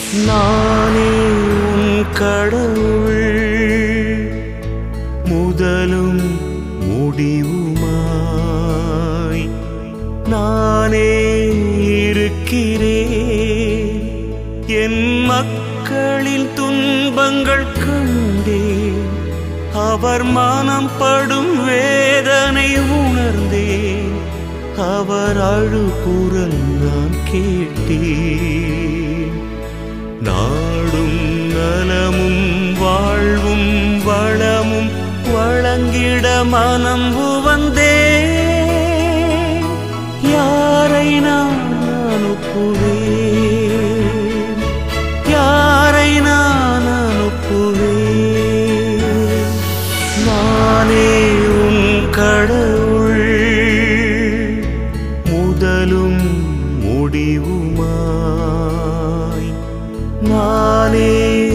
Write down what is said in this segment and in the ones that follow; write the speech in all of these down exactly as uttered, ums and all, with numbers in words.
நானே உன் கடவுள், முதலும் முடிவுமாய் நானே இருக்கிறேன். என் மக்களின் துன்பங்கள் கண்டேன், அவர் மனம் படும் வேதனை உணர்ந்தேன். அவர் அழுகுரல் நான் கேட்டேன். நாடும் நலமும் வாழ்வும் வளமும் வழங்கிட மனம் உவந்தேன். யாரை நான் அனுப்புவேன், யாரை நான் அனுப்புவேன். நானே உன் கடவுள், முதலும் முடிவுமாய் நானே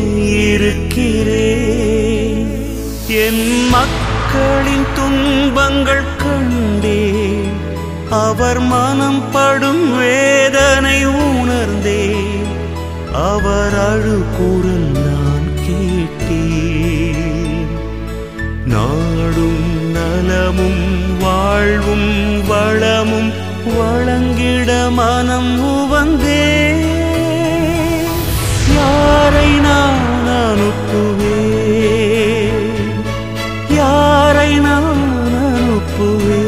இருக்கிறேன். என் மக்களின் துன்பங்கள் கண்டேன், அவர் மனம் படும் வேதனை உணர்ந்தேன். அவர் அழுகுரல் நான் கேட்டேன். நாடும் நலமும் வாழ்வும் வளமும் வழங்கிட மனம் உவந்தேன். யாரை நான் அனுப்புவேன், யாரை நான் அனுப்புவேன்.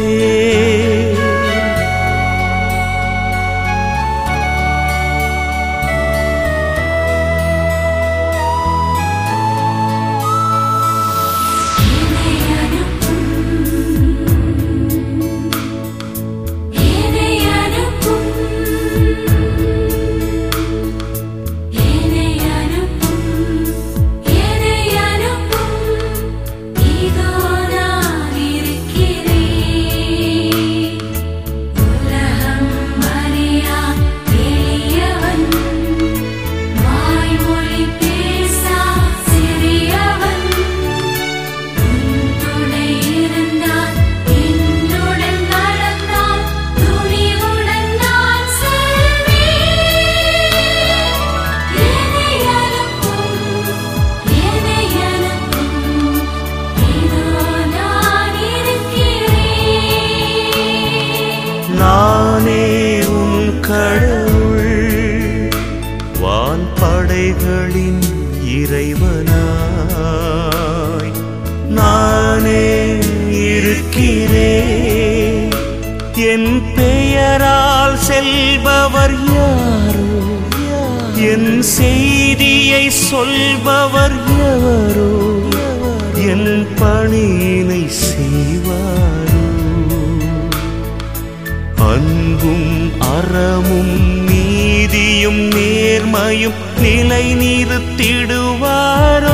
நானே உன் கடவுள், வான் படைகளின் இறைவனாய் நானே இருக்கிறேன். என் பெயரால் செல்பவர் யாரோ, என் செய்தியை சொல்பவர் எவரோ, என் பணியினை செய்வாரோ. அன்பும் அறமும் நீதியும் நேர்மையும் நிலை நிறுத்திடுவாரோ.